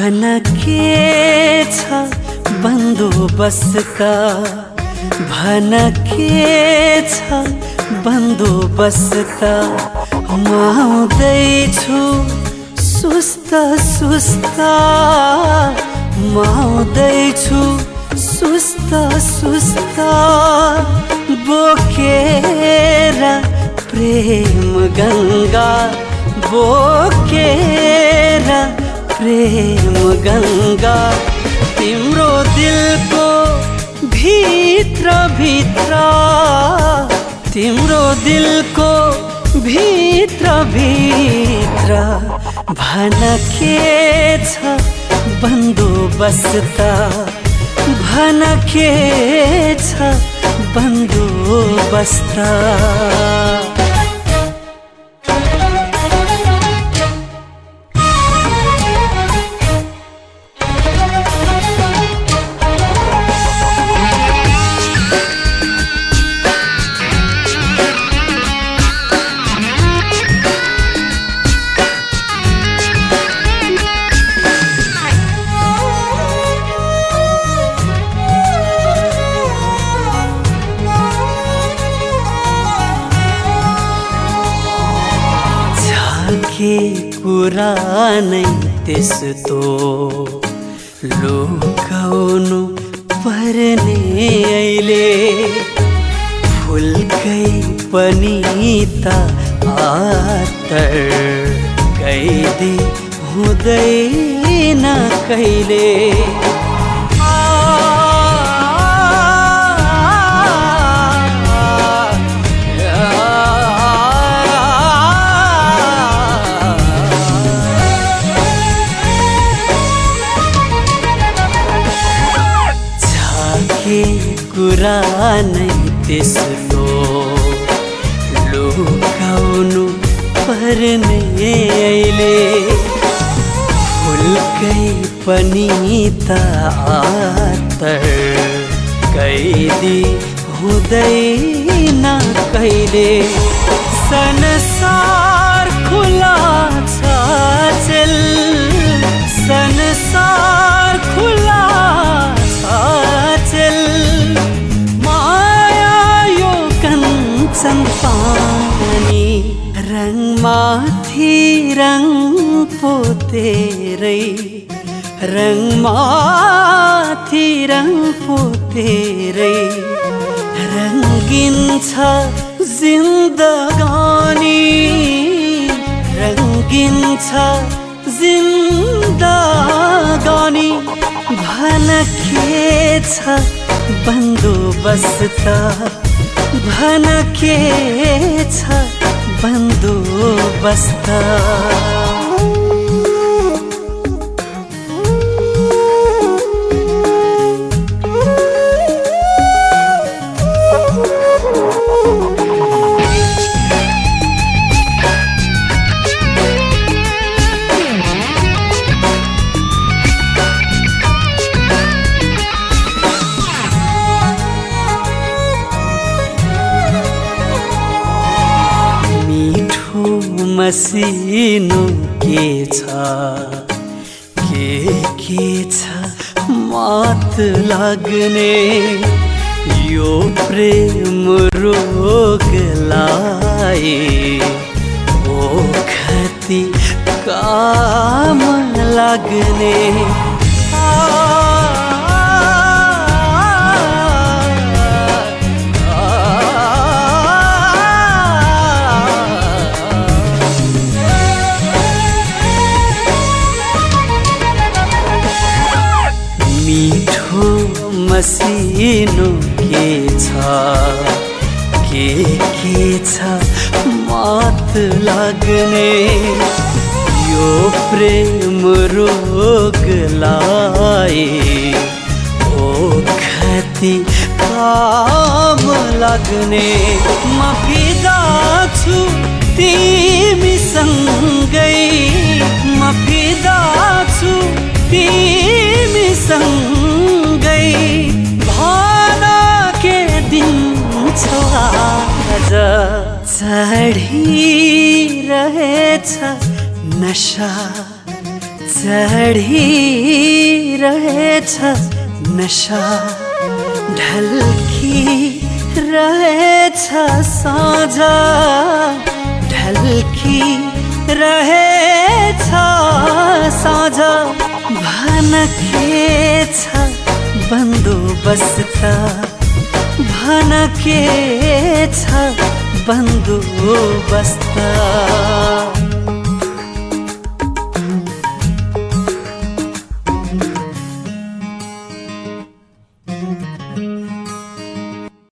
भन के छ बन्दोबस्त भन के छ बन्दोबस्त म आउँदैछु सुस्त सुस्त म आउँदैछु सुस्त सुस्त बोकेर प्रेम गङ्गा बोकेर प्रेम गङ्गा तिम्रो दिलको भित्र भित्र तिम्रो दिलको भित्र भित्र भन के छ बन्दोबस्त भन के छ बन्दोबस्त के कुरा नै त्यस्तो लुकाउनु पर्ने अहिले फुलकै पनि त आतर कैदी हुँदैन कहिले कुरा नै त्यस्तो लुकाउनु पर्ने अहिले फुलकै पनि त आतर कैदी हुँदैन कहिले संसार खुला छ चेल संसार खुला छ चेल पानी रङमाथि रङ पोतेरै रङमाथि रङ पोतेरै रङ्गिन छ जिन्दगानी रङ्गिन छ जिन्दगानी भन के छ बन्दोबस्त भन के छ बन्दोबस्त मसिनो के छ मात लाग्ने यो प्रेम रोगलाई ओ खती काम लाग्ने मसिनो के छ मात लाग्ने यो प्रेम रोगलाई ओ खती काम लाग्ने म फिदा छु तिमीसँगै म फिदा छु तिमीसँगै भाना के दिन छ आज चढिरहेछ नशा चढिरहेछ नशा ढल्किरहेछ साँझ ढल्किरहेछ साँझ भन के छ बन्दोबस्त भन के छ बन्दोबस्त